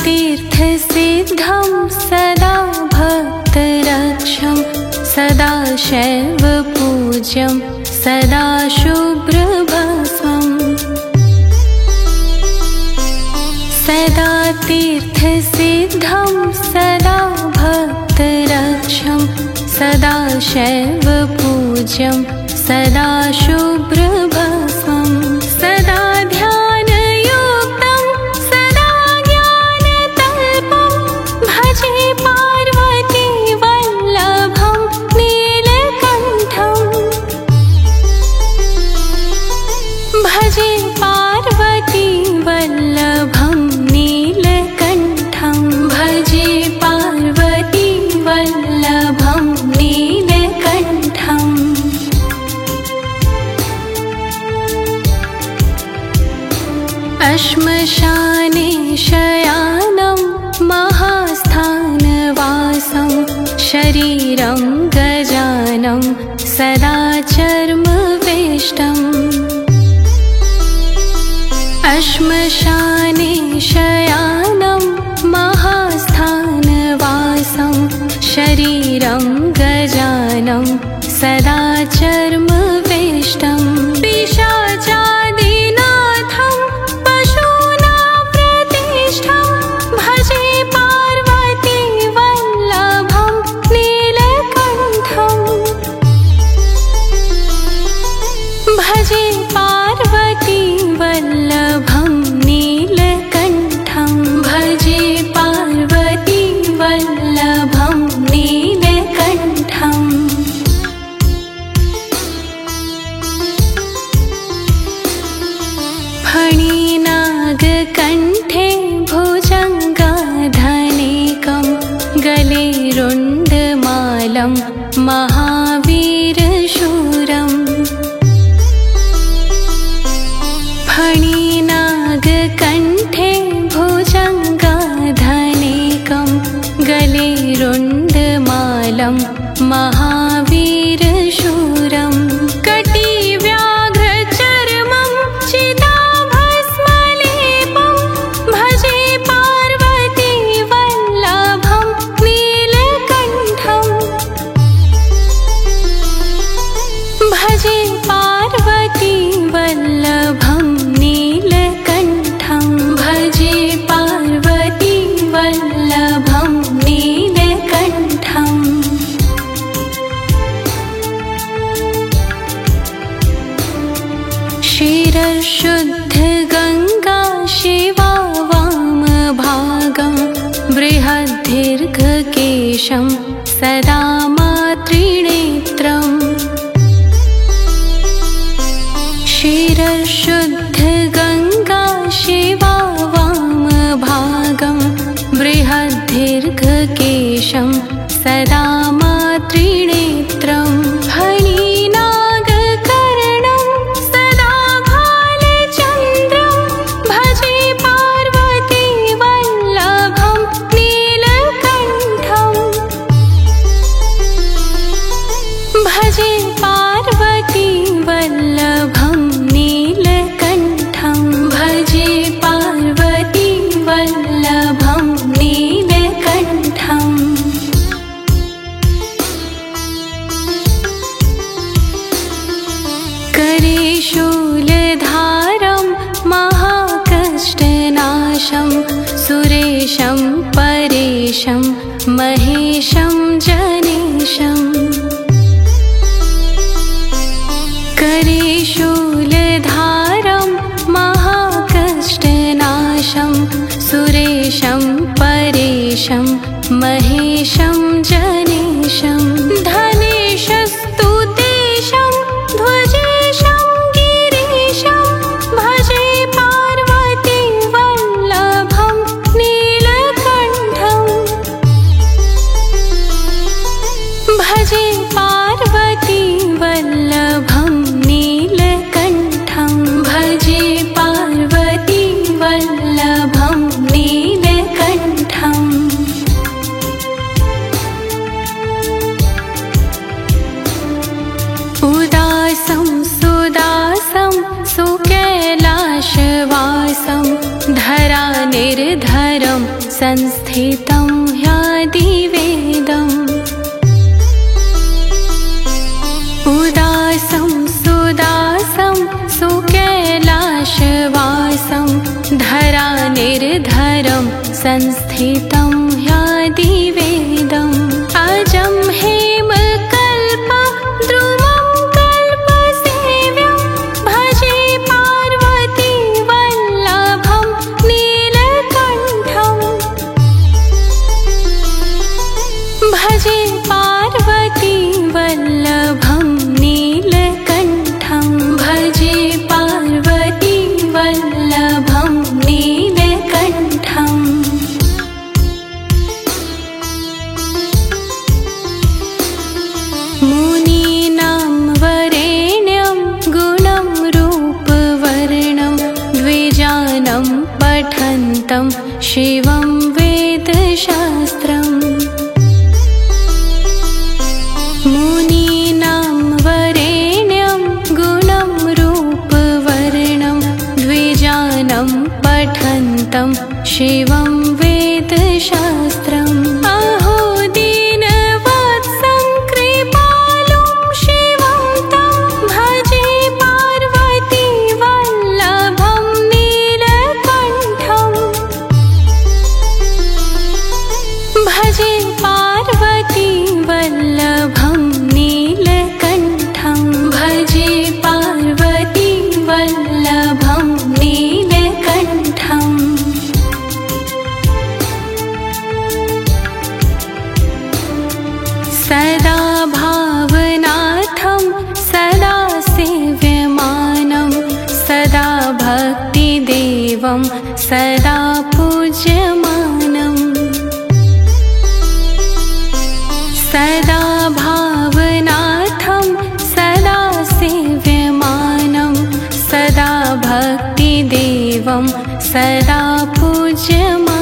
तीर्थसिद्धं सदा भक्तरक्षं सदा शैवपूज्यं सदा शुभ्रभस्मम् सदा तीर्थसिद्धं सदा भक्तरक्षं सदा शैवपूज्यं सदा शुभ्रभस्मं सदा ध्यानयुक्तं सदा ज्ञानतल्पं भजे पार्वती वल्लभं नीलकण्ठं भजे पार्वती वल्लभं नीलकण्ठं भजे पार्वती वल्लभं नीलकण्ठम् श्मशाने शयानं महास्थानवासं शरीरं गजानं सदा चर्मवेष्टम् श्मशाने शयानं महास्थानवासं शरीरं गजानं सदा चर्मवेष्टम् पिशाचादिनाथं पशूनां प्रतिष्ठं भजे पार्वती वल्लभं नीलकण्ठं भजे पार्वती वल्लभं नीलकण्ठं भजे पार्वती वल्लभं नीलकण्ठम् फणिनागकण्ठे भुजङ्गाधनेकं गले रुण्डमालं महावीरशूरम् फणिनागकण्ठे भुजङ्गाधनेकं गले रुण्डमालं महावीरशूरम् कटिव्याघ्रचर्मं चिताभस्मलेपं भजे पार्वती वल्लभं नीलकण्ठं भजे पार्वती वल्लभं नीलकण्ठं भजे पार्वती वल्लभं नीलकण्ठम् क्षीरशुद्धगङ्गा शिवा वामभागं बृहद्दीर्घकेशं सदा मातृनेत्रम् क्षीरशुद्धगङ्गा शिवा वामभागं बृहद्दीर्घकेशं सदा मातृनेत्रम् फणिनागकर्णं सदा भालचन्द्रं भजे पार्वती वल्लभं नीलकण्ठं भजे पार्वती वल्लभं नीलकण्ठं संस्थितं ह्यादिवेदम् उदासं सुदासं सुकैलाशवासं धरानिर्धरं संस्थितं ह्यादिवेदम् अजं हेमकल्पं द्रुमं कल्पसेव्यं भजे पार्वती वल्लभं नीलकण्ठम् भजे पार्वती वल्लभं नीलकण्ठं भजे पार्वती वल्लभं नीलकण्ठम् मुनीनां वरेण्यं गुणं रूपवर्णं द्विजानं पठन्तं शिवं वेदशास्त्रम् मुनीनां वरेण्यं गुणं रूपवर्णं द्विजानं पठन्तं शिवं वेदशास्त्रम् अहो दीनवत्सं कृपालुं शिवं तं भजे पार्वती वल्लभं नीलकण्ठम् भजे पार्वती वल्लभं नीलकण्ठं भजे पार्वती वल्लभं नीलकण्ठम् सदा भावनाथं सदा सेव्यमानं सदा भक्तिदेवं सदा पूज्यमानम् सदा भावनाथं सदा सेव्यमानं सदा भक्तिदेवं सदा पूज्यमानम्